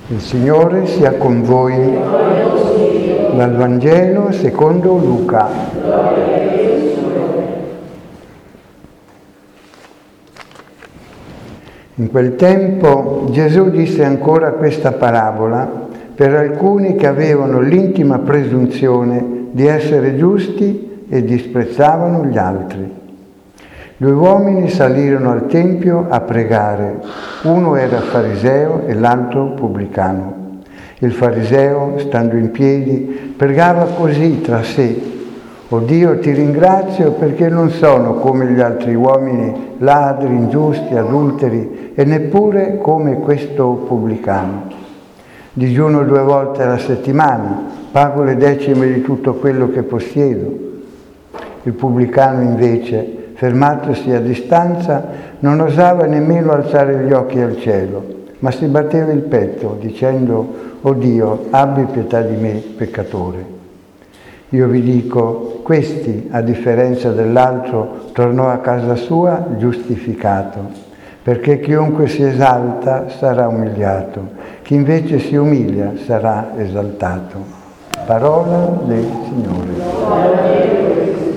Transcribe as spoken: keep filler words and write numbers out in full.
Il Signore sia con voi. Dal Vangelo secondo Luca. In quel tempo Gesù disse ancora questa parabola per alcuni che avevano l'intima presunzione di essere giusti e disprezzavano gli altri. Due uomini salirono al Tempio a pregare. Uno era fariseo e l'altro pubblicano. Il fariseo, stando in piedi, pregava così tra sé: «O Dio, ti ringrazio perché non sono come gli altri uomini, ladri, ingiusti, adulteri e neppure come questo pubblicano. Digiuno due volte alla settimana, pago le decime di tutto quello che possiedo». Il pubblicano invece, fermatosi a distanza, non osava nemmeno alzare gli occhi al cielo, ma si batteva il petto, dicendo: «O Dio, abbi pietà di me, peccatore». Io vi dico, questi, a differenza dell'altro, tornò a casa sua giustificato, perché chiunque si esalta sarà umiliato, chi invece si umilia sarà esaltato. Parola del Signore.